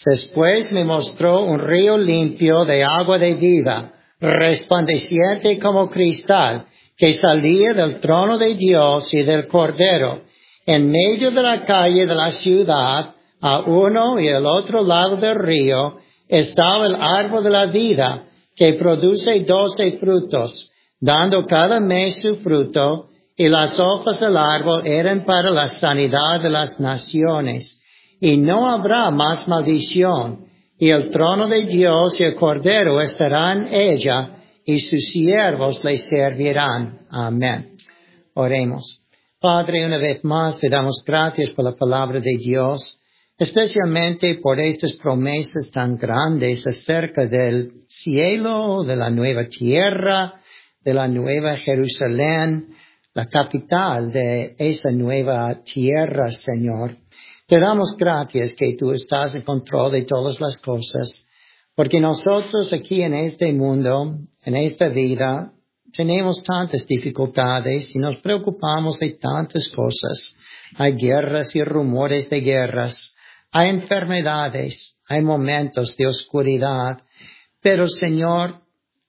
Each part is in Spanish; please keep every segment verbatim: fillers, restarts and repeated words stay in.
Después me mostró un río limpio de agua de vida, resplandeciente como cristal, que salía del trono de Dios y del Cordero. En medio de la calle de la ciudad, a uno y al otro lado del río, estaba el árbol de la vida, que produce doce frutos, dando cada mes su fruto, y las hojas del árbol eran para la sanidad de las naciones. Y no habrá más maldición, y el trono de Dios y el Cordero estarán en ella, y sus siervos le servirán. Amén. Oremos. Padre, una vez más te damos gracias por la palabra de Dios, especialmente por estas promesas tan grandes acerca del cielo, de la nueva tierra, de la nueva Jerusalén, la capital de esa nueva tierra, Señor. Te damos gracias que tú estás en control de todas las cosas, porque nosotros aquí en este mundo, en esta vida, tenemos tantas dificultades y nos preocupamos de tantas cosas. Hay guerras y rumores de guerras, hay enfermedades, hay momentos de oscuridad, pero Señor,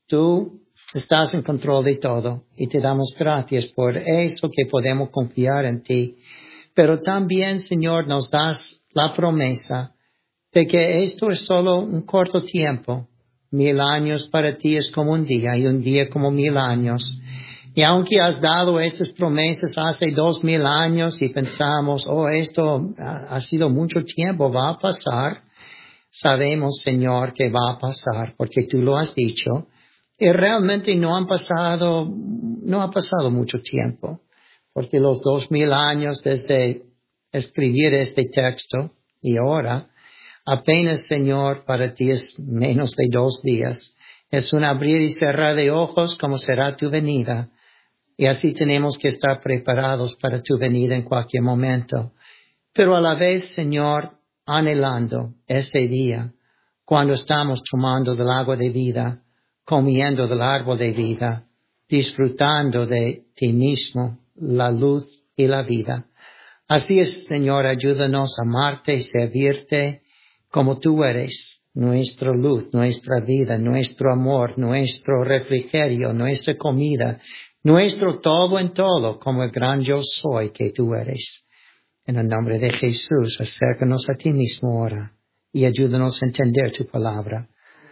tú estás en control de todo y te damos gracias por eso que podemos confiar en ti. Pero también, Señor, nos das la promesa de que esto es solo un corto tiempo. Mil años para ti es como un día y un día como mil años. Y aunque has dado estas promesas hace dos mil años y pensamos, oh, esto ha sido mucho tiempo, va a pasar, sabemos, Señor, que va a pasar porque tú lo has dicho. Y realmente no han pasado, no ha pasado mucho tiempo. Porque los dos mil años desde escribir este texto y ahora, apenas, Señor, para ti es menos de dos días. Es un abrir y cerrar de ojos como será tu venida. Y así tenemos que estar preparados para tu venida en cualquier momento. Pero a la vez, Señor, anhelando ese día, cuando estamos tomando del agua de vida, comiendo del árbol de vida, disfrutando de ti mismo, la luz y la vida. Así es, Señor, ayúdanos a amarte y servirte como tú eres, nuestra luz, nuestra vida, nuestro amor, nuestro refrigerio, nuestra comida, nuestro todo en todo, como el gran yo soy que tú eres. En el nombre de Jesús, acércanos a ti mismo ahora y ayúdanos a entender tu palabra.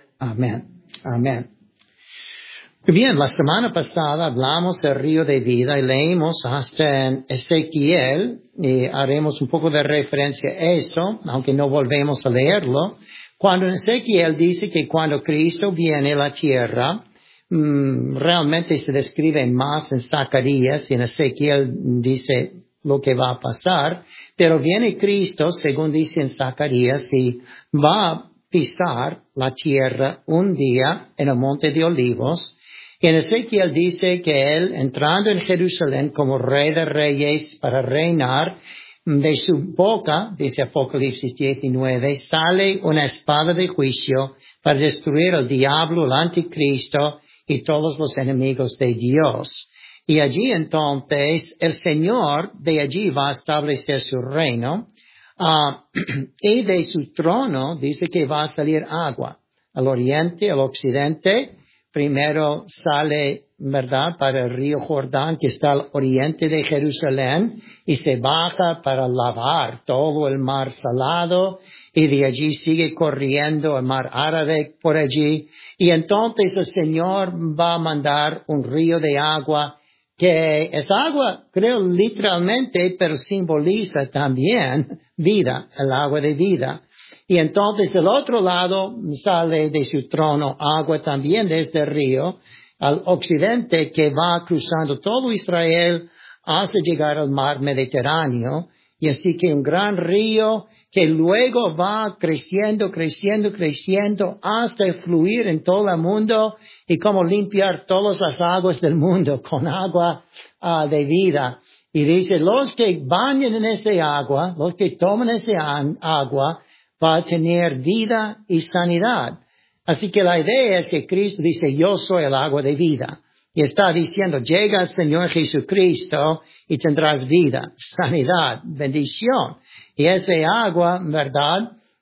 Amén. Amén. Bien, la semana pasada hablamos del río de vida y leímos hasta en Ezequiel y haremos un poco de referencia a eso, aunque no volvemos a leerlo. Cuando en Ezequiel dice que cuando Cristo viene a la tierra, mmm, realmente se describe más en Zacarías y en Ezequiel dice lo que va a pasar, pero viene Cristo, según dice en Zacarías, y va a pisar la tierra un día en el Monte de Olivos. Y en Ezequiel dice que él, entrando en Jerusalén como rey de reyes para reinar, de su boca, dice Apocalipsis diecinueve, sale una espada de juicio para destruir al diablo, el anticristo y todos los enemigos de Dios. Y allí entonces el Señor de allí va a establecer su reino. Uh, y de su trono dice que va a salir agua al oriente, al occidente. Primero sale, ¿verdad?, para el río Jordán, que está al oriente de Jerusalén, y se baja para lavar todo el mar salado, y de allí sigue corriendo el mar Árabe por allí. Y entonces el Señor va a mandar un río de agua, que es agua, creo literalmente, pero simboliza también vida, el agua de vida. Y entonces del otro lado sale de su trono agua también desde el río al occidente que va cruzando todo Israel hasta llegar al mar Mediterráneo. Y así que un gran río que luego va creciendo, creciendo, creciendo hasta fluir en todo el mundo y como limpiar todas las aguas del mundo con agua uh, de vida. Y dice, los que bañan en ese agua, los que toman ese agua, va a tener vida y sanidad. Así que la idea es que Cristo dice, yo soy el agua de vida. Y está diciendo, llega el Señor Jesucristo y tendrás vida, sanidad, bendición. Y ese agua, ¿verdad?,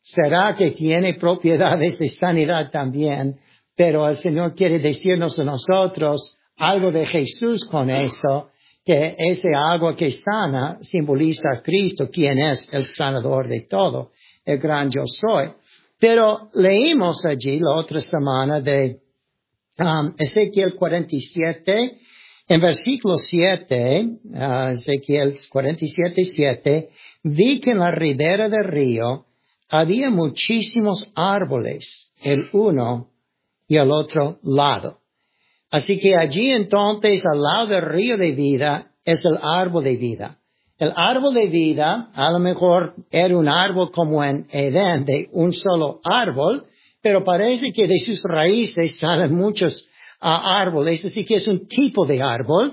Será que tiene propiedades de sanidad también, pero el Señor quiere decirnos a nosotros algo de Jesús con eso, que ese agua que sana simboliza a Cristo, quien es el sanador de todo, el gran yo soy. Pero leímos allí la otra semana de um, Ezequiel cuarenta y siete, en versículo siete, uh, Ezequiel cuarenta y siete, siete, vi que en la ribera del río había muchísimos árboles, el uno y el otro lado. Así que allí entonces, al lado del río de vida, es el árbol de vida. El árbol de vida, a lo mejor era un árbol como en Edén, de un solo árbol, pero parece que de sus raíces salen muchos uh, árboles, así que es un tipo de árbol,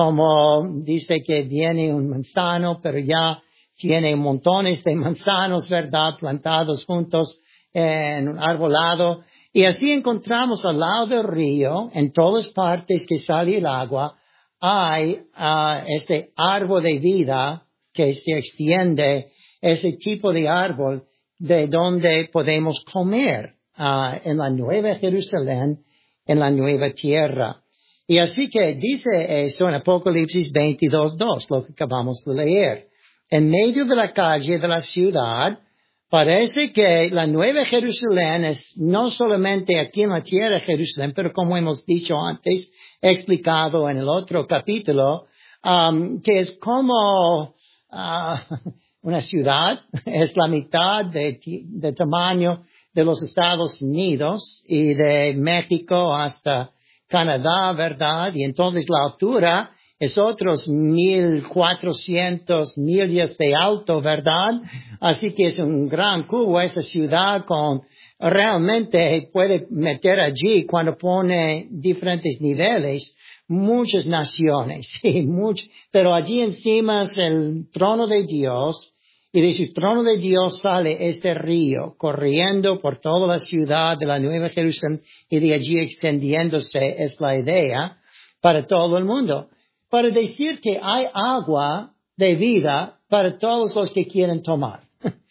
como dice que viene un manzano, pero ya tiene montones de manzanos, ¿verdad?, plantados juntos en un arbolado. Y así encontramos al lado del río, en todas partes que sale el agua, hay uh, este árbol de vida que se extiende, ese tipo de árbol de donde podemos comer uh, en la Nueva Jerusalén, en la nueva tierra. Y así que dice eso en Apocalipsis veintidós, dos, lo que acabamos de leer. En medio de la calle de la ciudad, parece que la Nueva Jerusalén es no solamente aquí en la tierra de Jerusalén, pero como hemos dicho antes, explicado en el otro capítulo, um, que es como uh, una ciudad, es la mitad de, de tamaño de los Estados Unidos y de México hasta Canadá, ¿verdad? Y entonces la altura es otros mil cuatrocientos millas de alto, ¿verdad? Así que es un gran cubo esa ciudad con, realmente puede meter allí cuando pone diferentes niveles, muchas naciones, sí, mucho, pero allí encima es el trono de Dios, y de su trono de Dios sale este río corriendo por toda la ciudad de la Nueva Jerusalén y de allí extendiéndose, es la idea, para todo el mundo. Para decir que hay agua de vida para todos los que quieren tomar.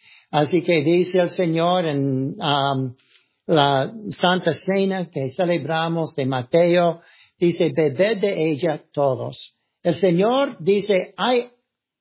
Así que dice el Señor en um, la Santa Cena que celebramos de Mateo, dice, bebed de ella todos. El Señor dice, hay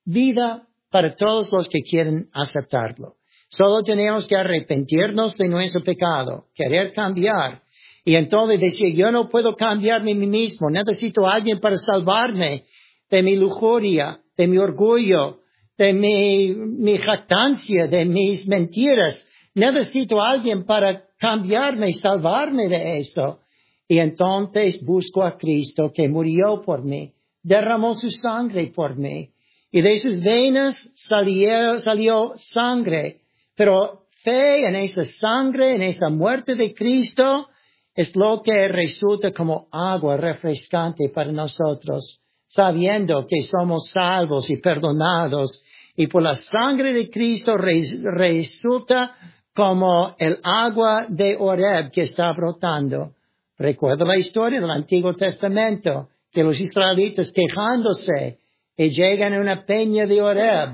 vida para todos los que quieren aceptarlo. Solo tenemos que arrepentirnos de nuestro pecado, querer cambiar. Y entonces decía, yo no puedo cambiarme a mí mismo, necesito a alguien para salvarme de mi lujuria, de mi orgullo, de mi, mi jactancia, de mis mentiras. Necesito a alguien para cambiarme y salvarme de eso. Y entonces busco a Cristo que murió por mí, derramó su sangre por mí. Y de sus venas salió, salió sangre. Pero fe en esa sangre, en esa muerte de Cristo, es lo que resulta como agua refrescante para nosotros, sabiendo que somos salvos y perdonados. Y por la sangre de Cristo res, resulta como el agua de Horeb que está brotando. Recuerda la historia del Antiguo Testamento, que los israelitas quejándose y llegan a una peña de Horeb.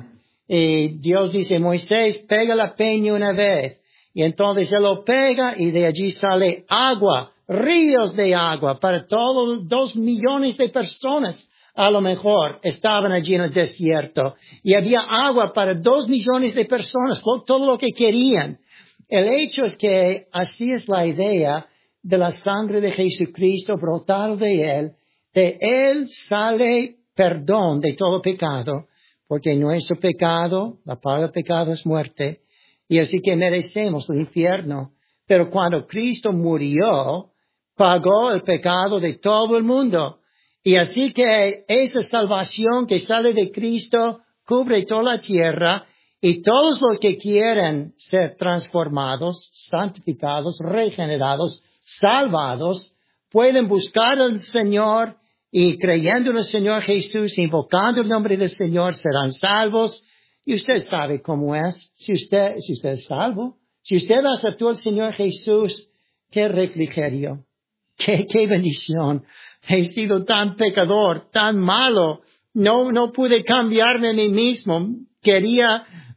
Y Dios dice, Moisés, pega la peña una vez. Y entonces se lo pega y de allí sale agua, ríos de agua para todos dos millones de personas. A lo mejor estaban allí en el desierto y había agua para dos millones de personas, todo lo que querían. El hecho es que así es la idea de la sangre de Jesucristo brotado de Él. De Él sale perdón de todo pecado, porque nuestro pecado, la paga del pecado es muerte. Y así que merecemos el infierno. Pero cuando Cristo murió, pagó el pecado de todo el mundo. Y así que esa salvación que sale de Cristo cubre toda la tierra y todos los que quieren ser transformados, santificados, regenerados, salvados, pueden buscar al Señor y creyendo en el Señor Jesús, invocando el nombre del Señor, serán salvos. Y usted sabe cómo es. Si usted, si usted es salvo, si usted aceptó al Señor Jesús, qué refrigerio, qué, qué bendición. He sido tan pecador, tan malo. No, no pude cambiarme a mí mismo. Quería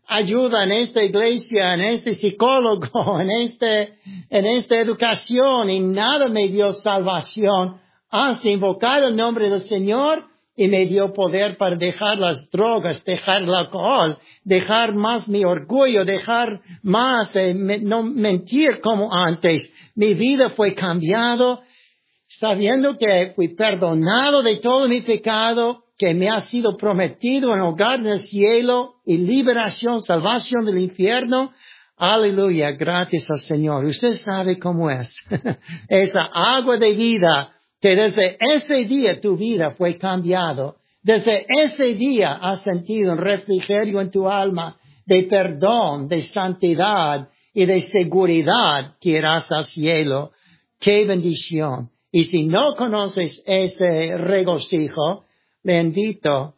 ayuda en esta iglesia, en este psicólogo, en este, en esta educación y nada me dio salvación hasta invocar el nombre del Señor y me dio poder para dejar las drogas, dejar el alcohol, dejar más mi orgullo, dejar más, eh, me, no mentir como antes. Mi vida fue cambiado sabiendo que fui perdonado de todo mi pecado, que me ha sido prometido un hogar en el cielo y liberación, salvación del infierno. Aleluya, gracias al Señor. Usted sabe cómo es. Esa agua de vida, que desde ese día tu vida fue cambiado. Desde ese día has sentido un refrigerio en tu alma de perdón, de santidad y de seguridad que irás al cielo. ¡Qué bendición! Y si no conoces ese regocijo, le invito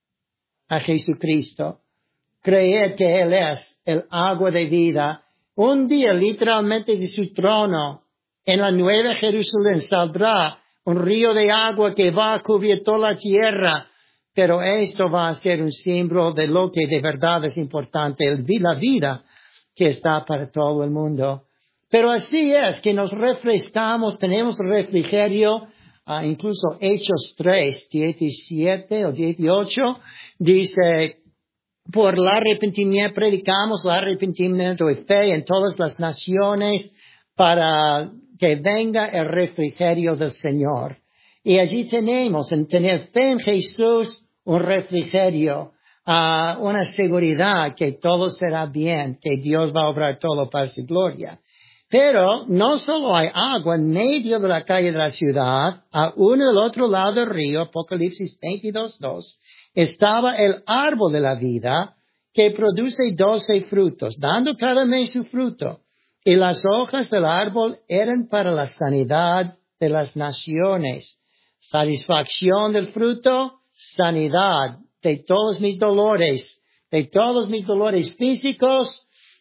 a Jesucristo. Creer que Él es el agua de vida. Un día, literalmente, de su trono, en la Nueva Jerusalén saldrá un río de agua que va a cubrir toda la tierra. Pero esto va a ser un símbolo de lo que de verdad es importante, el, la vida que está para todo el mundo. Pero así es que nos refrescamos, tenemos refrigerio, uh, incluso Hechos tres, diecisiete o dieciocho, dice, por el arrepentimiento, predicamos el arrepentimiento y fe en todas las naciones para que venga el refrigerio del Señor. Y allí tenemos, en tener fe en Jesús, un refrigerio, uh, una seguridad que todo será bien, que Dios va a obrar todo para su gloria. Pero no solo hay agua en medio de la calle de la ciudad, a uno del otro lado del río, Apocalipsis veintidós dos, estaba el árbol de la vida que produce doce frutos, dando cada mes su fruto. Y las hojas del árbol eran para la sanidad de las naciones. Satisfacción del fruto, sanidad de todos mis dolores, de todos mis dolores físicos,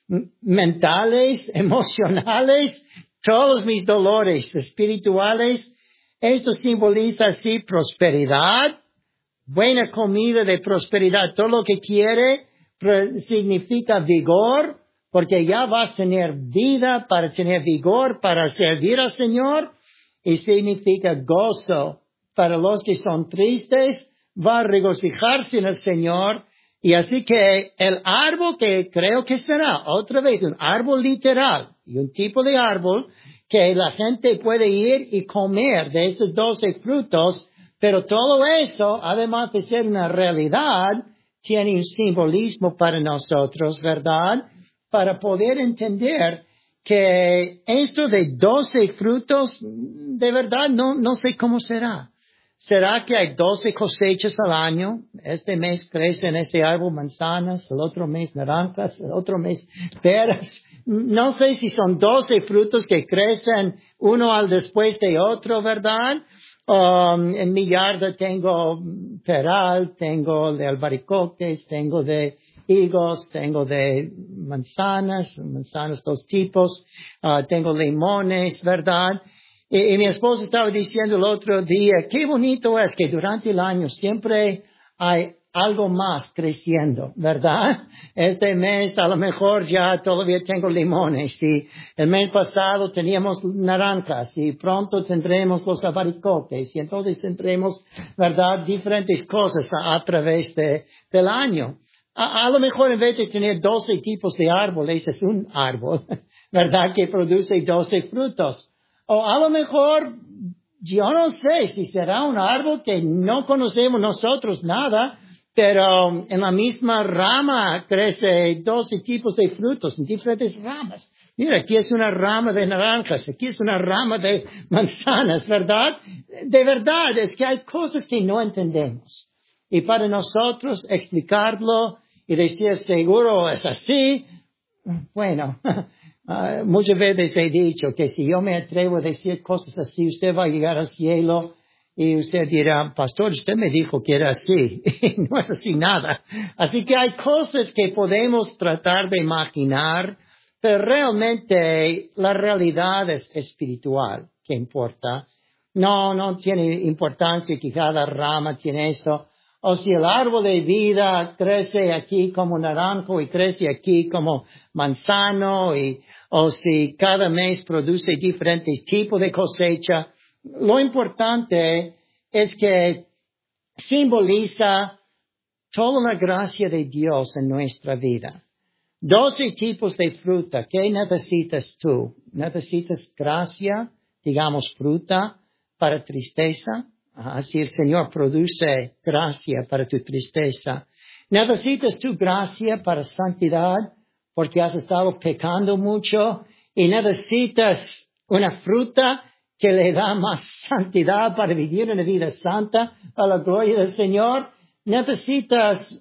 mentales, emocionales, todos mis dolores espirituales. Esto simboliza así prosperidad, buena comida de prosperidad. Todo lo que quiere significa vigor, porque ya vas a tener vida para tener vigor, para servir al Señor. Y significa gozo. Para los que son tristes, va a regocijarse en el Señor. Y así que el árbol que creo que será otra vez un árbol literal y un tipo de árbol que la gente puede ir y comer de esos doce frutos, pero todo eso, además de ser una realidad, tiene un simbolismo para nosotros, ¿verdad? Para poder entender que esto de doce frutos, de verdad no, no sé cómo será. ¿Será que hay doce cosechas al año? Este mes crecen en ese árbol manzanas, el otro mes naranjas, el otro mes peras. No sé si son doce frutos que crecen uno al después de otro, ¿verdad? Um, en mi yarda tengo peral, tengo de albaricoques, tengo de higos, tengo de manzanas, manzanas dos tipos, uh, tengo limones, ¿verdad? Y, y mi esposa estaba diciendo el otro día, qué bonito es que durante el año siempre hay algo más creciendo, ¿verdad? Este mes a lo mejor ya todavía tengo limones y el mes pasado teníamos naranjas y pronto tendremos los albaricoques y entonces tendremos, ¿verdad? Diferentes cosas a, a través de, del año. A, a lo mejor en vez de tener doce tipos de árboles es un árbol, ¿verdad? Que produce doce frutos. O a lo mejor, yo no sé si será un árbol que no conocemos nosotros nada, pero en la misma rama crece doce tipos de frutos en diferentes ramas. Mira, aquí es una rama de naranjas, aquí es una rama de manzanas, ¿verdad? De verdad, es que hay cosas que no entendemos. Y para nosotros explicarlo y decir seguro es así, bueno, Uh, muchas veces he dicho que si yo me atrevo a decir cosas así, usted va a llegar al cielo y usted dirá, pastor, usted me dijo que era así. Y no es así nada. Así que hay cosas que podemos tratar de imaginar, pero realmente la realidad es espiritual, que importa. No, no tiene importancia que cada rama tiene esto. O si el árbol de vida crece aquí como naranjo y crece aquí como manzano, y, o si cada mes produce diferentes tipos de cosecha. Lo importante es que simboliza toda la gracia de Dios en nuestra vida. Doce tipos de fruta. ¿Qué necesitas tú? ¿Necesitas gracia, digamos fruta, para tristeza? Así el Señor produce gracia para tu tristeza. ¿Necesitas tu gracia para santidad? Porque has estado pecando mucho y necesitas una fruta que le da más santidad para vivir una vida santa a la gloria del Señor. Necesitas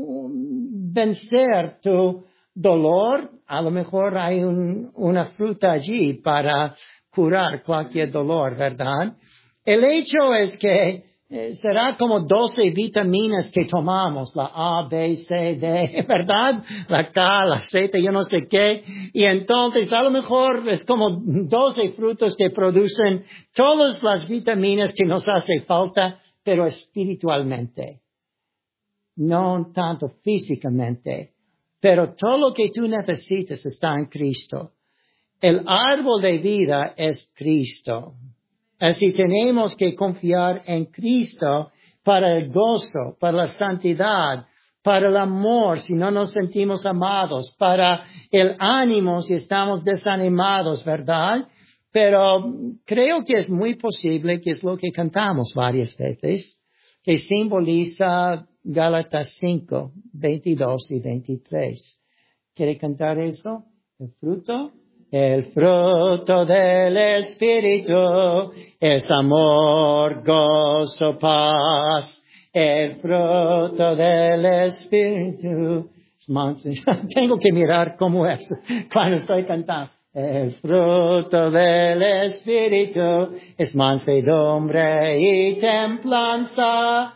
vencer tu dolor. A lo mejor hay un, una fruta allí para curar cualquier dolor, ¿verdad? El hecho es que eh, será como doce vitaminas que tomamos, la A, B, C, D, ¿verdad? La K, la Z, yo no sé qué. Y entonces a lo mejor es como doce frutos que producen todas las vitaminas que nos hace falta, pero espiritualmente. No tanto físicamente, pero todo lo que tú necesitas está en Cristo. El árbol de vida es Cristo. Así tenemos que confiar en Cristo para el gozo, para la santidad, para el amor si no nos sentimos amados, para el ánimo si estamos desanimados, ¿verdad? Pero creo que es muy posible, que es lo que cantamos varias veces, que simboliza Gálatas cinco, veintidós y veintitrés. ¿Quiere cantar eso? El fruto. El fruto del Espíritu es amor, gozo, paz. El fruto del Espíritu es mansedumbre. Tengo que mirar cómo es cuando estoy cantando. El fruto del Espíritu es mansedumbre y templanza.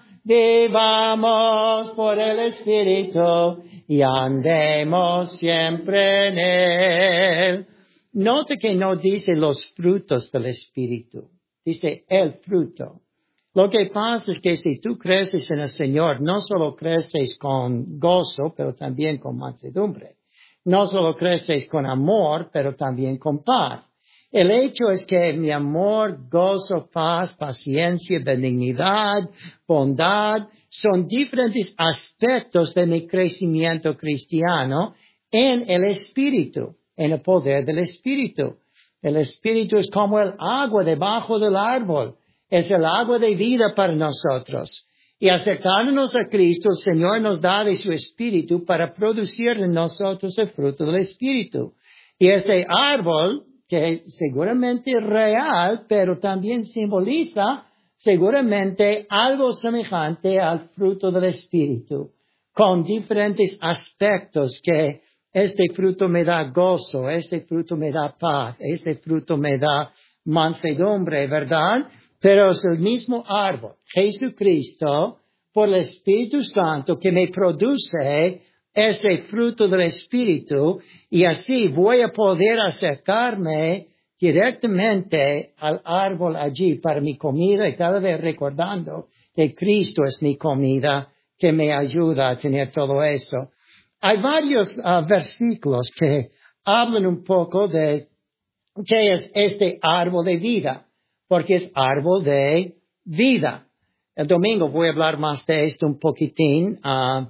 Vivamos por el Espíritu y andemos siempre en él. Note que no dice los frutos del Espíritu, dice el fruto. Lo que pasa es que si tú creces en el Señor, no solo creces con gozo, pero también con mansedumbre. No solo creces con amor, pero también con paz. El hecho es que mi amor, gozo, paz, paciencia, benignidad, bondad, son diferentes aspectos de mi crecimiento cristiano en el Espíritu, en el poder del Espíritu. El Espíritu es como el agua debajo del árbol. Es el agua de vida para nosotros. Y acercándonos a Cristo, el Señor nos da de su Espíritu para producir en nosotros el fruto del Espíritu. Y este árbol, que seguramente es real, pero también simboliza seguramente algo semejante al fruto del Espíritu, con diferentes aspectos que este fruto me da gozo, este fruto me da paz, este fruto me da mansedumbre, ¿verdad? Pero es el mismo árbol, Jesucristo, por el Espíritu Santo, que me produce ese fruto del Espíritu, y así voy a poder acercarme directamente al árbol allí para mi comida, y cada vez recordando que Cristo es mi comida, que me ayuda a tener todo eso. Hay varios uh, versículos que hablan un poco de qué es este árbol de vida, porque es árbol de vida. El domingo voy a hablar más de esto un poquitín uh,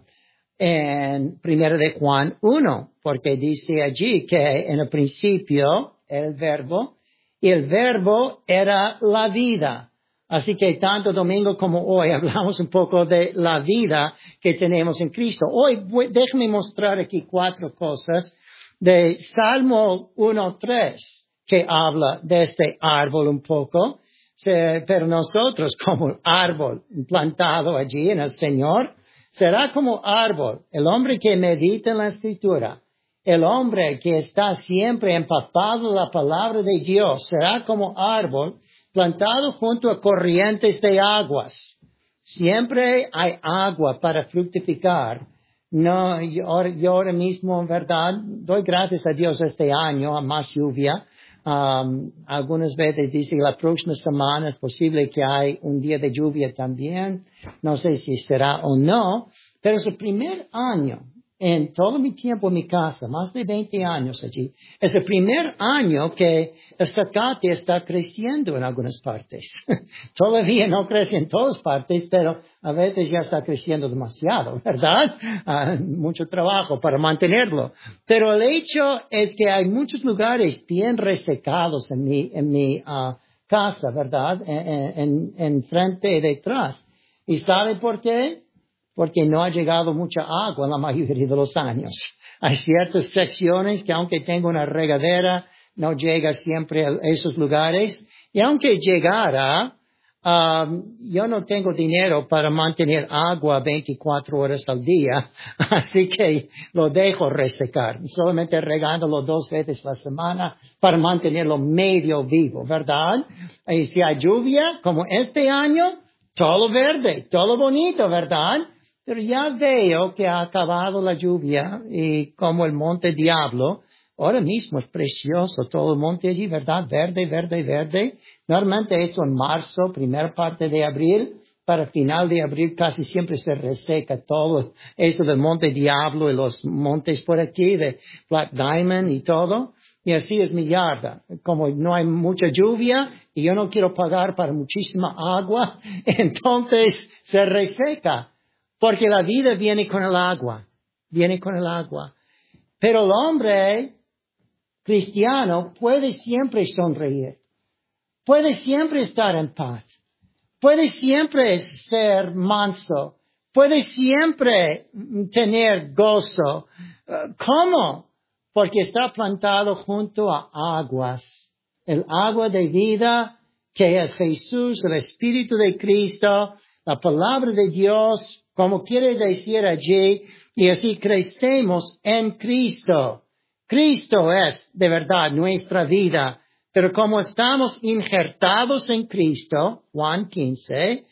en Primera de Juan uno, porque dice allí que en el principio el verbo, y el verbo era la vida. Así que tanto domingo como hoy hablamos un poco de la vida que tenemos en Cristo. Hoy voy, déjame mostrar aquí cuatro cosas de Salmo uno tres, que habla de este árbol un poco. Pero nosotros, como árbol plantado allí en el Señor, será como árbol. El hombre que medita en la Escritura, el hombre que está siempre empapado en la palabra de Dios, será como árbol plantado junto a corrientes de aguas. Siempre hay agua para fructificar. No, yo, yo ahora mismo, en verdad, doy gracias a Dios este año a más lluvia, Um, algunas veces dice que la próxima semana es posible que hay un día de lluvia también. No sé si será o no, pero es el primer año en todo mi tiempo en mi casa, más de veinte años allí, es el primer año que el zacate está creciendo en algunas partes. Todavía no crece en todas partes, pero a veces ya está creciendo demasiado, ¿verdad? Uh, mucho trabajo para mantenerlo. Pero el hecho es que hay muchos lugares bien resecados en mi, en mi uh, casa, ¿verdad? En, en, en frente y detrás. ¿Y sabe por qué? Porque no ha llegado mucha agua en la mayoría de los años. Hay ciertas secciones que aunque tengo una regadera, no llega siempre a esos lugares. Y aunque llegara, um, yo no tengo dinero para mantener agua veinticuatro horas al día. Así que lo dejo resecar. Solamente regándolo dos veces a la semana para mantenerlo medio vivo, ¿verdad? Y si hay lluvia, como este año, todo verde, todo bonito, ¿verdad? Pero ya veo que ha acabado la lluvia y como el Monte Diablo, ahora mismo es precioso todo el monte allí, ¿verdad? Verde, verde, verde. Normalmente esto en marzo, primera parte de abril, para final de abril casi siempre se reseca todo eso del Monte Diablo y los montes por aquí de Black Diamond y todo. Y así es mi yarda. Como no hay mucha lluvia y yo no quiero pagar para muchísima agua, entonces se reseca. Porque la vida viene con el agua, viene con el agua. Pero el hombre cristiano puede siempre sonreír, puede siempre estar en paz, puede siempre ser manso, puede siempre tener gozo. ¿Cómo? Porque está plantado junto a aguas, el agua de vida que es Jesús, el Espíritu de Cristo, la palabra de Dios, como quiere decir allí, y así crecemos en Cristo. Cristo es de verdad nuestra vida, pero como estamos injertados en Cristo, Juan quince,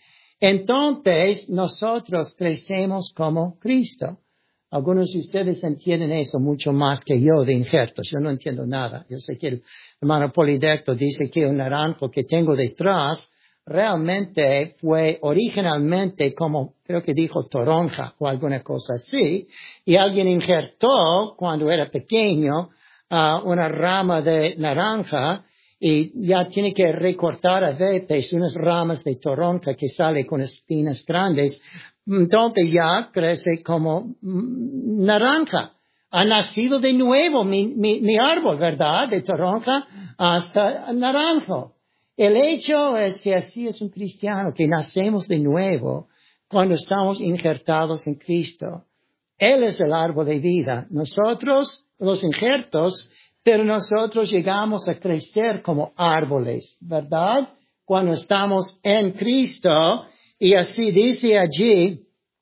entonces nosotros crecemos como Cristo. Algunos de ustedes entienden eso mucho más que yo de injertos. Yo no entiendo nada. Yo sé que el hermano Polidecto dice que un naranjo que tengo detrás realmente fue originalmente como, creo que dijo toronja o alguna cosa así, y alguien injertó cuando era pequeño uh, una rama de naranja y ya tiene que recortar a veces unas ramas de toronja que sale con espinas grandes, entonces ya crece como mm, naranja. Ha nacido de nuevo mi, mi, mi árbol, ¿verdad? De toronja hasta naranjo. El hecho es que así es un cristiano, que nacemos de nuevo cuando estamos injertados en Cristo. Él es el árbol de vida. Nosotros, los injertos, pero nosotros llegamos a crecer como árboles, ¿verdad? Cuando estamos en Cristo, y así dice allí,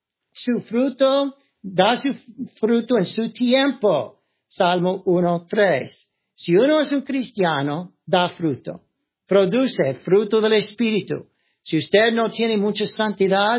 su fruto, da su fruto en su tiempo. Salmo uno tres. Si uno es un cristiano, da fruto. Produce fruto del Espíritu. Si usted no tiene mucha santidad,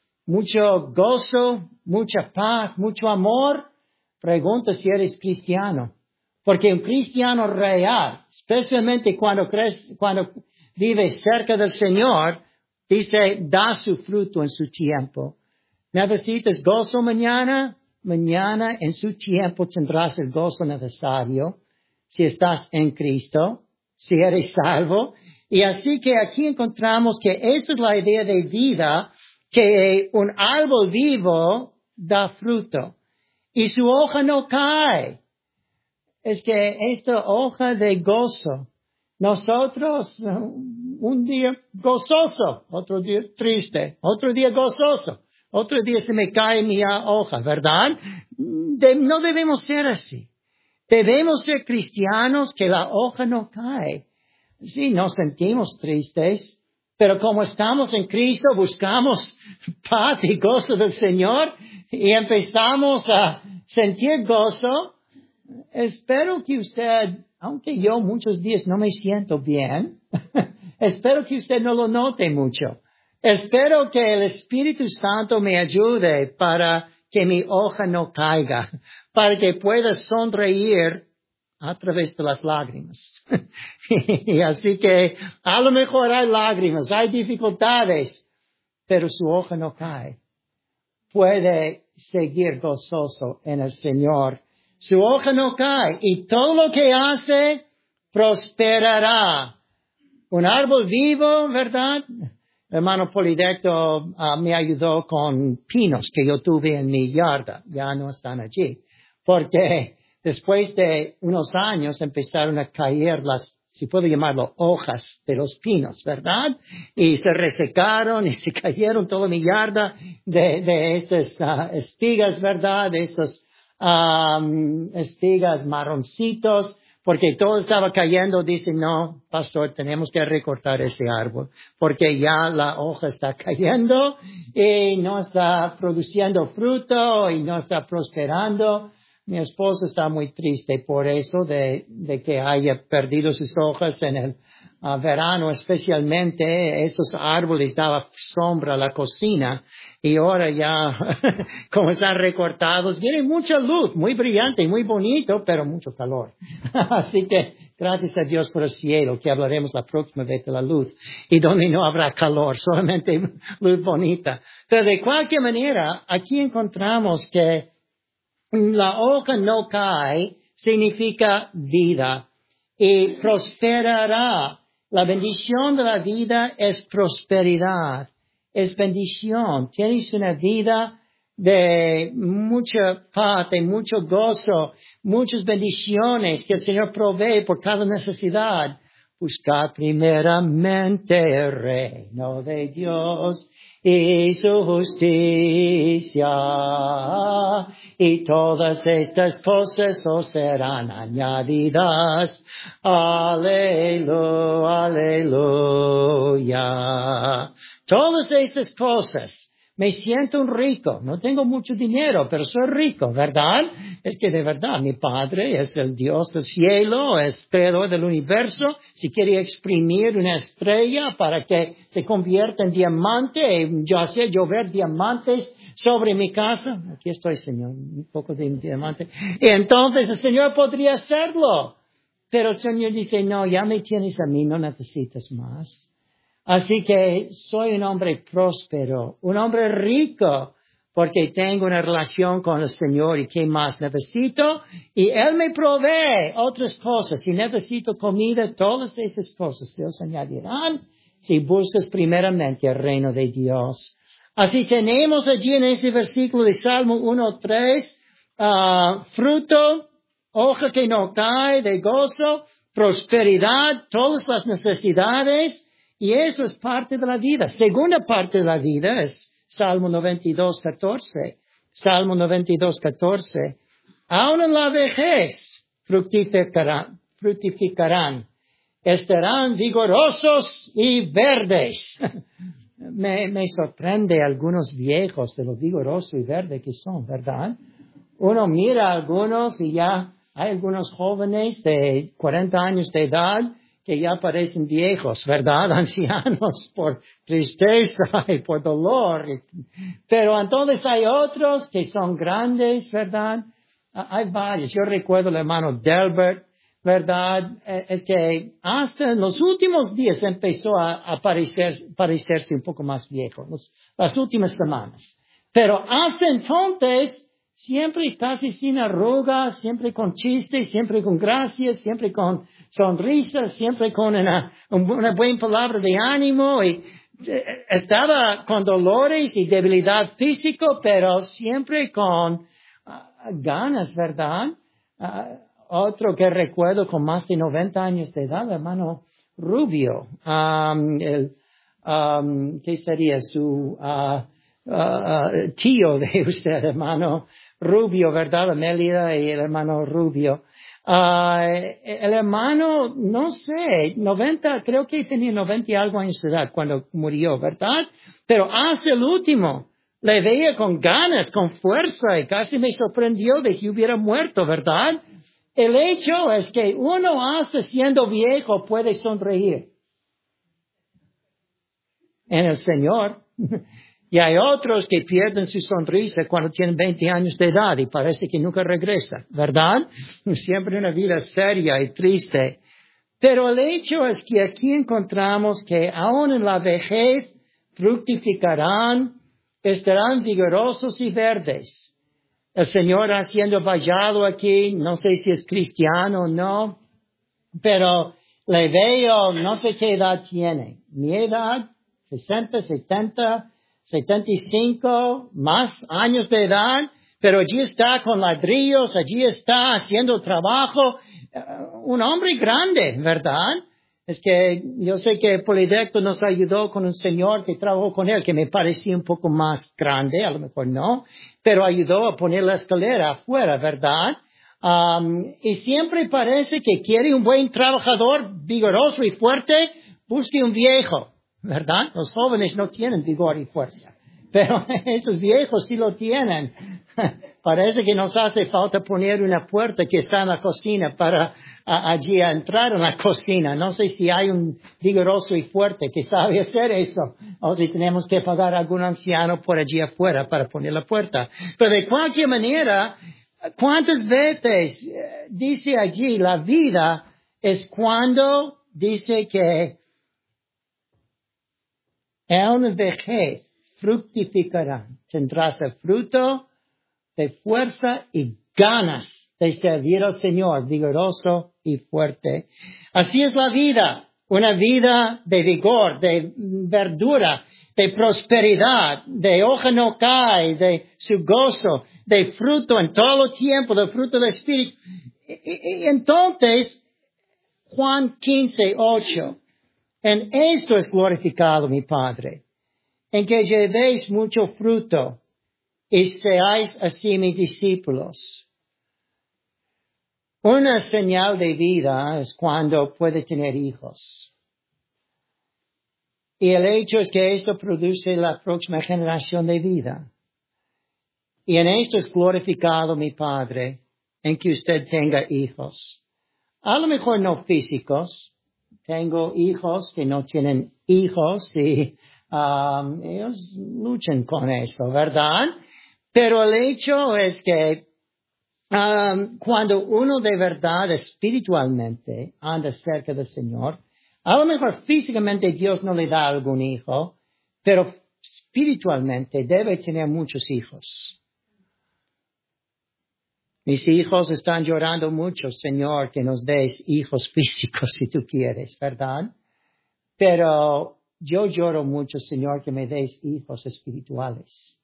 mucho gozo, mucha paz, mucho amor, pregunta si eres cristiano. Porque un cristiano real, especialmente cuando crees, cuando vive cerca del Señor, dice, da su fruto en su tiempo. ¿Necesitas gozo mañana? Mañana en su tiempo tendrás el gozo necesario si estás en Cristo, si eres salvo. Y así que aquí encontramos que esa es la idea de vida, que un árbol vivo da fruto y su hoja no cae. Es que esta hoja de gozo, nosotros un día gozoso, otro día triste, otro día gozoso, otro día se me cae mi hoja, ¿verdad? De, no debemos ser así. Debemos ser cristianos que la hoja no cae. Sí, nos sentimos tristes, pero como estamos en Cristo, buscamos paz y gozo del Señor y empezamos a sentir gozo. Espero que usted, aunque yo muchos días no me siento bien, espero que usted no lo note mucho. Espero que el Espíritu Santo me ayude para que mi hoja no caiga, para que pueda sonreír a través de las lágrimas. Y así que a lo mejor hay lágrimas, hay dificultades, pero su hoja no cae. Puede seguir gozoso en el Señor. Su hoja no cae y todo lo que hace prosperará. Un árbol vivo, ¿verdad? Hermano Polidecto uh, me ayudó con pinos que yo tuve en mi yarda. Ya no están allí. Porque después de unos años empezaron a caer las, si puedo llamarlo, hojas de los pinos, ¿verdad? Y se resecaron y se cayeron toda mi yarda de, de esas uh, espigas, ¿verdad? De esas um, espigas marroncitos. Porque todo estaba cayendo, dice, no, pastor, tenemos que recortar ese árbol, porque ya la hoja está cayendo y no está produciendo fruto y no está prosperando. Mi esposo está muy triste por eso, de, de que haya perdido sus hojas en el uh, verano, especialmente esos árboles daban sombra a la cocina y ahora ya, como están recortados, viene mucha luz, muy brillante y muy bonito, pero mucho calor. Así que gracias a Dios por el cielo, que hablaremos la próxima vez de la luz, y donde no habrá calor, solamente luz bonita. Pero de cualquier manera, aquí encontramos que la hoja no cae, significa vida, y prosperará. La bendición de la vida es prosperidad, es bendición. Tienes una vida de mucha paz, de mucho gozo, muchas bendiciones que el Señor provee por cada necesidad. Buscar primeramente el reino de Dios y su justicia, y todas estas cosas os serán añadidas. Aleluya, aleluya. Todas estas cosas. Me siento un rico, no tengo mucho dinero, pero soy rico, ¿verdad? Es que de verdad mi Padre es el Dios del cielo, es creador del universo. Si quiere exprimir una estrella para que se convierta en diamante, yo hacer llover diamantes sobre mi casa. Aquí estoy, Señor, un poco de diamante. Y entonces el Señor podría hacerlo. Pero el Señor dice, no, ya me tienes a mí, no necesitas más. Así que soy un hombre próspero, un hombre rico, porque tengo una relación con el Señor. ¿Y qué más necesito? Y Él me provee otras cosas. Si necesito comida, todas esas cosas Dios añadirán si buscas primeramente el reino de Dios. Así tenemos allí en ese versículo de Salmo uno tres, uh, fruto, hoja que no cae, de gozo, prosperidad, todas las necesidades. Y eso es parte de la vida. Segunda parte de la vida es Salmo noventa y dos, catorce. Salmo noventa y dos, catorce. Aún en la vejez fructificarán, fructificarán. Estarán vigorosos y verdes. me, me sorprende algunos viejos de lo vigoroso y verde que son, ¿verdad? Uno mira a algunos y ya hay algunos jóvenes de cuarenta años de edad que ya parecen viejos, ¿verdad? Ancianos por tristeza y por dolor. Pero entonces hay otros que son grandes, ¿verdad? Hay varios. Yo recuerdo el hermano Delbert, ¿verdad? Es que hasta en los últimos días empezó a, a parecer, parecerse un poco más viejo, los, las últimas semanas. Pero hasta entonces, siempre casi sin arrugas, siempre con chistes, siempre con gracias, siempre con sonrisas, siempre con una, una buena palabra de ánimo. Y eh, estaba con dolores y debilidad física, pero siempre con uh, ganas, ¿verdad? Uh, otro que recuerdo con más de noventa años de edad, hermano Rubio, um, el, um, ¿qué sería su uh, uh, tío de usted, hermano Rubio, ¿verdad? Amelia y el hermano Rubio. Uh, el hermano, no sé, noventa, creo que tenía noventa y algo años de edad cuando murió, ¿verdad? Pero hasta el último, le veía con ganas, con fuerza, y casi me sorprendió de que hubiera muerto, ¿verdad? El hecho es que uno hasta siendo viejo puede sonreír en el Señor. Y hay otros que pierden su sonrisa cuando tienen veinte años de edad y parece que nunca regresa, ¿verdad? Siempre una vida seria y triste. Pero el hecho es que aquí encontramos que aún en la vejez fructificarán, estarán vigorosos y verdes. El Señor ha sido vallado aquí, no sé si es cristiano o no, pero le veo, no sé qué edad tiene. Mi edad, sesenta, setenta, setenta y cinco, más años de edad, pero allí está con ladrillos, allí está haciendo trabajo. Uh, un hombre grande, ¿verdad? Es que yo sé que Polidecto nos ayudó con un señor que trabajó con él, que me parecía un poco más grande, a lo mejor no, pero ayudó a poner la escalera afuera, ¿verdad? Um, y siempre parece que quiere un buen trabajador vigoroso y fuerte, busque un viejo, ¿verdad? Los jóvenes no tienen vigor y fuerza, pero esos viejos sí lo tienen. Parece que nos hace falta poner una puerta que está en la cocina para a, allí a entrar en la cocina. No sé si hay un vigoroso y fuerte que sabe hacer eso, o si tenemos que pagar a algún anciano por allí afuera para poner la puerta. Pero de cualquier manera, ¿cuántas veces eh, dice allí la vida es cuando dice que en una vejez fructificarán, tendrás el fruto de fuerza y ganas de servir al Señor, vigoroso y fuerte. Así es la vida, una vida de vigor, de verdura, de prosperidad, de hoja no cae, de su gozo, de fruto en todo el tiempo, de fruto del Espíritu. Y, y, y entonces, Juan quince, ocho, en esto es glorificado mi Padre, en que llevéis mucho fruto, y seáis así mis discípulos. Una señal de vida es cuando puede tener hijos. Y el hecho es que esto produce la próxima generación de vida. Y en esto es glorificado mi Padre, en que usted tenga hijos. A lo mejor no físicos. Tengo hijos que no tienen hijos y um, ellos luchan con eso, ¿verdad? Pero el hecho es que um, cuando uno de verdad espiritualmente anda cerca del Señor, a lo mejor físicamente Dios no le da algún hijo, pero espiritualmente debe tener muchos hijos. Mis hijos están llorando mucho, Señor, que nos des hijos físicos si tú quieres, ¿verdad? Pero yo lloro mucho, Señor, que me des hijos espirituales.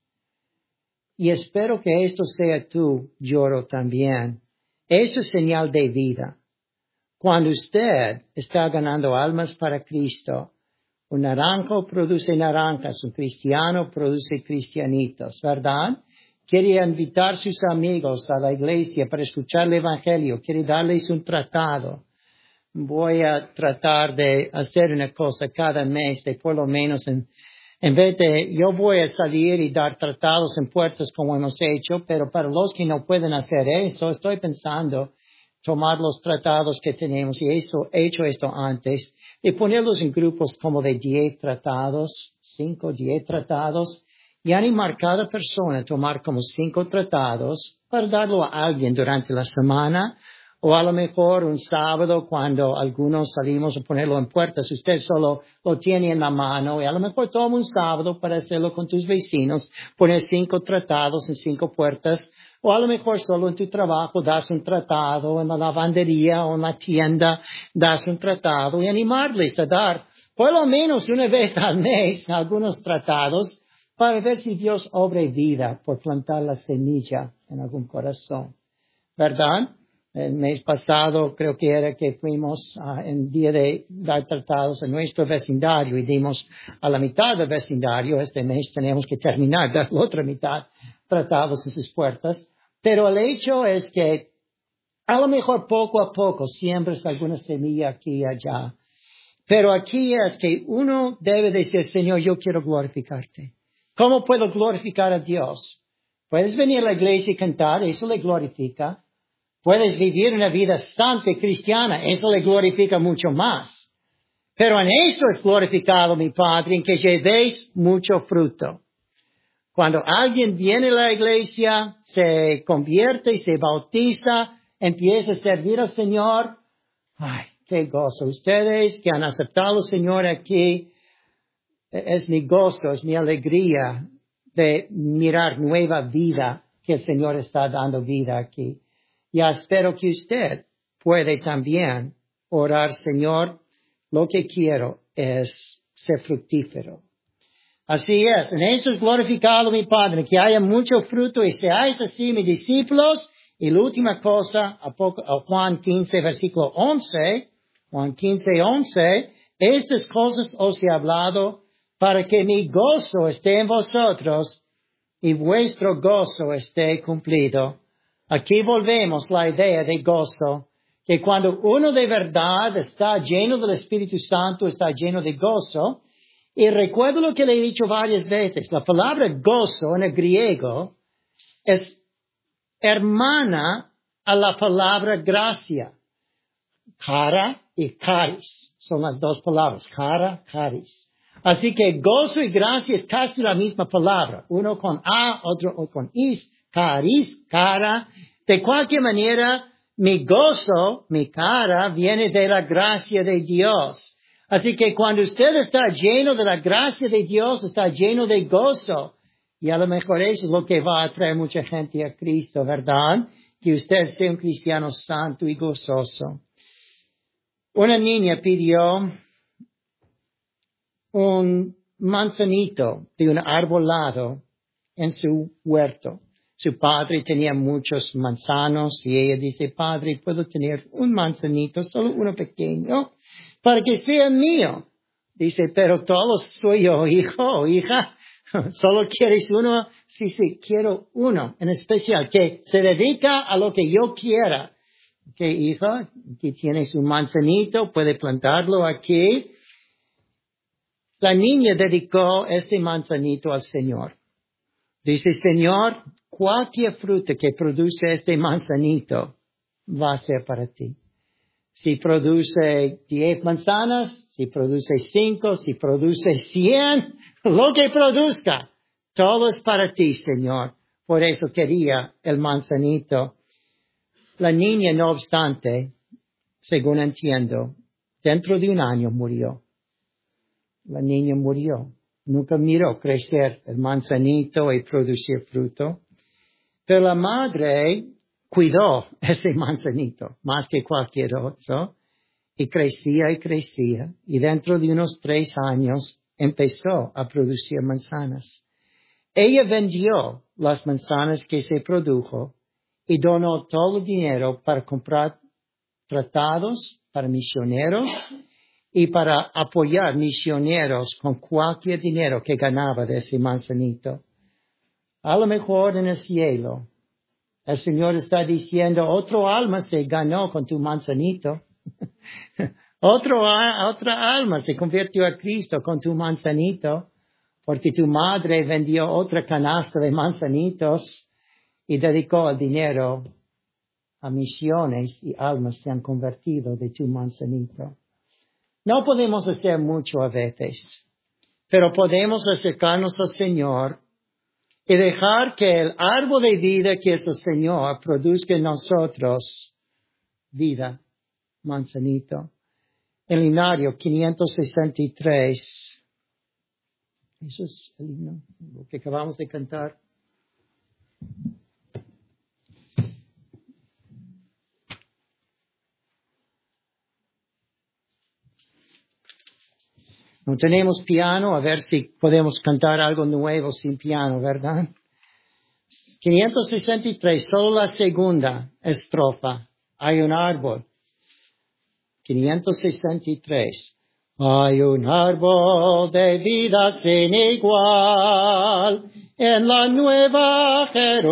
Y espero que esto sea tu lloro también. Eso es señal de vida. Cuando usted está ganando almas para Cristo, un naranjo produce naranjas, un cristiano produce cristianitos, ¿verdad? Quiere invitar a sus amigos a la iglesia para escuchar el Evangelio, quiere darles un tratado. Voy a tratar de hacer una cosa cada mes, de por lo menos en En vez de, yo voy a salir y dar tratados en puertas como hemos hecho, pero para los que no pueden hacer eso, estoy pensando tomar los tratados que tenemos, y eso, he hecho esto antes, y ponerlos en grupos como de diez tratados, cinco, diez tratados, y animar cada persona a tomar como cinco tratados para darlo a alguien durante la semana, o a lo mejor un sábado cuando algunos salimos a ponerlo en puertas, usted solo lo tiene en la mano, y a lo mejor toma un sábado para hacerlo con tus vecinos, poner cinco tratados en cinco puertas, o a lo mejor solo en tu trabajo das un tratado, en la lavandería o en la tienda das un tratado, y animarles a dar por lo menos una vez al mes algunos tratados para ver si Dios obra vida por plantar la semilla en algún corazón, ¿verdad? El mes pasado creo que era que fuimos uh, en día de dar tratados en nuestro vecindario y dimos a la mitad del vecindario. Este mes tenemos que terminar dar la otra mitad tratados en sus puertas. Pero el hecho es que a lo mejor poco a poco siembras alguna semilla aquí y allá. Pero aquí es que uno debe decir, Señor, yo quiero glorificarte. ¿Cómo puedo glorificar a Dios? Puedes venir a la iglesia y cantar, eso le glorifica. Puedes vivir una vida santa y cristiana, eso le glorifica mucho más. Pero en esto es glorificado mi Padre, en que llevéis mucho fruto. Cuando alguien viene a la iglesia, se convierte y se bautiza, empieza a servir al Señor. Ay, qué gozo. Ustedes que han aceptado al Señor aquí, es mi gozo, es mi alegría de mirar nueva vida que el Señor está dando vida aquí. Ya espero que usted puede también orar, Señor, lo que quiero es ser fructífero. Así es, en eso es glorificado mi Padre, que haya mucho fruto y seáis así mis discípulos. Y la última cosa, a, poco, a Juan quince, versículo once, Juan quince, once, estas cosas os he hablado para que mi gozo esté en vosotros y vuestro gozo esté cumplido. Aquí volvemos la idea de gozo, que cuando uno de verdad está lleno del Espíritu Santo, está lleno de gozo. Y recuerdo lo que le he dicho varias veces, la palabra gozo en el griego es hermana a la palabra gracia. Cara y caris son las dos palabras, cara, caris. Así que gozo y gracia es casi la misma palabra, uno con a, otro con is, caris, cara. De cualquier manera, mi gozo, mi cara, viene de la gracia de Dios. Así que cuando usted está lleno de la gracia de Dios, está lleno de gozo. Y a lo mejor eso es lo que va a atraer mucha gente a Cristo, ¿verdad? Que usted sea un cristiano santo y gozoso. Una niña pidió un manzanito de un arbolado en su huerto. Su padre tenía muchos manzanos y ella dice, padre, ¿puedo tener un manzanito, solo uno pequeño, para que sea mío? Dice, pero todos soy yo, hijo, hija. ¿Solo quieres uno? Sí, sí, quiero uno en especial, que se dedica a lo que yo quiera. Ok, hija, aquí tienes un manzanito, puede plantarlo aquí. La niña dedicó este manzanito al Señor. Dice, Señor, cualquier fruta que produce este manzanito va a ser para ti. Si produce diez manzanas, si produce cinco, si produce cien, lo que produzca, todo es para ti, Señor. Por eso quería el manzanito. La niña, no obstante, según entiendo, dentro de un año murió. La niña murió. Nunca miró crecer el manzanito y producir fruto. Pero la madre cuidó ese manzanito más que cualquier otro. Y crecía y crecía. Y dentro de unos tres años empezó a producir manzanas. Ella vendió las manzanas que se produjo y donó todo el dinero para comprar tratados para misioneros y para apoyar misioneros con cualquier dinero que ganaba de ese manzanito. A lo mejor en el cielo, el Señor está diciendo, otro alma se ganó con tu manzanito. Otro, otra alma se convirtió a Cristo con tu manzanito, porque tu madre vendió otra canasta de manzanitos y dedicó el dinero a misiones y almas se han convertido de tu manzanito. No podemos hacer mucho a veces, pero podemos acercarnos al Señor y dejar que el árbol de vida que es el Señor produzca en nosotros vida, manzanito. El himnario quinientos sesenta y tres. Eso es el himno, lo que acabamos de cantar. No tenemos piano, a ver si podemos cantar algo nuevo sin piano, ¿verdad? quinientos sesenta y tres, solo la segunda estrofa. Hay un árbol. quinientos sesenta y tres. Hay un árbol de vida sin igual en la nueva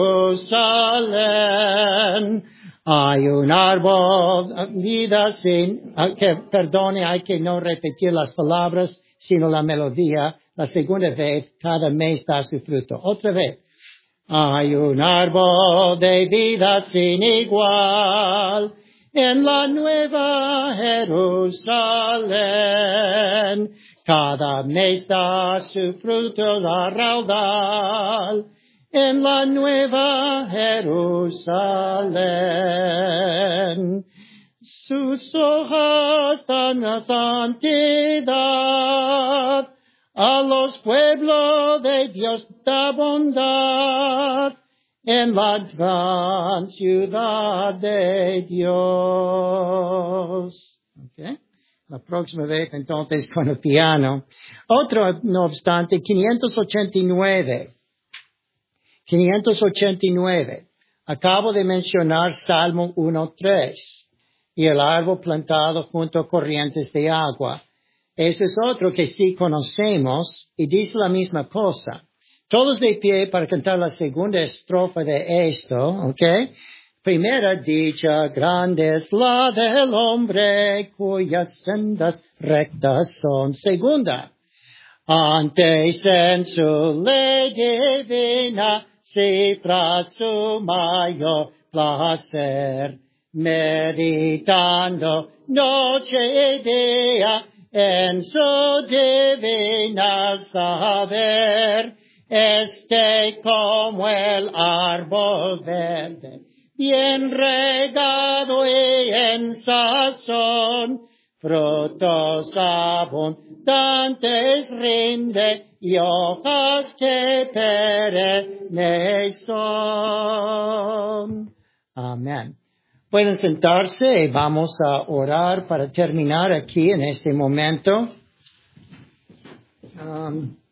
Jerusalén. Hay un árbol de vida sin, que, perdone, hay que no repetir las palabras, sino la melodía. La segunda vez, cada mes da su fruto. Otra vez. Hay un árbol de vida sin igual en la nueva Jerusalén. Cada mes da su fruto la raudal, en la nueva Jerusalén. Sus hojas dan la santidad, a los pueblos de Dios da bondad, en la gran ciudad de Dios. Okay. La próxima vez, entonces, con el piano. Otro, no obstante, quinientos ochenta y nueve. quinientos ochenta y nueve. Acabo de mencionar Salmo uno tres. Y el árbol plantado junto a corrientes de agua. Ese es otro que sí conocemos y dice la misma cosa. Todos de pie para cantar la segunda estrofa de esto, ¿ok? Primera dicha, grande es la del hombre, cuyas sendas rectas son. Segunda, antes en su ley divina, cifra su mayor placer, meditando noche y día en su divina saber, este como el árbol verde, bien regado y en sazón, frutos abundantes rinde y hojas que perennes son. Amén. Pueden sentarse y vamos a orar para terminar aquí en este momento. Um,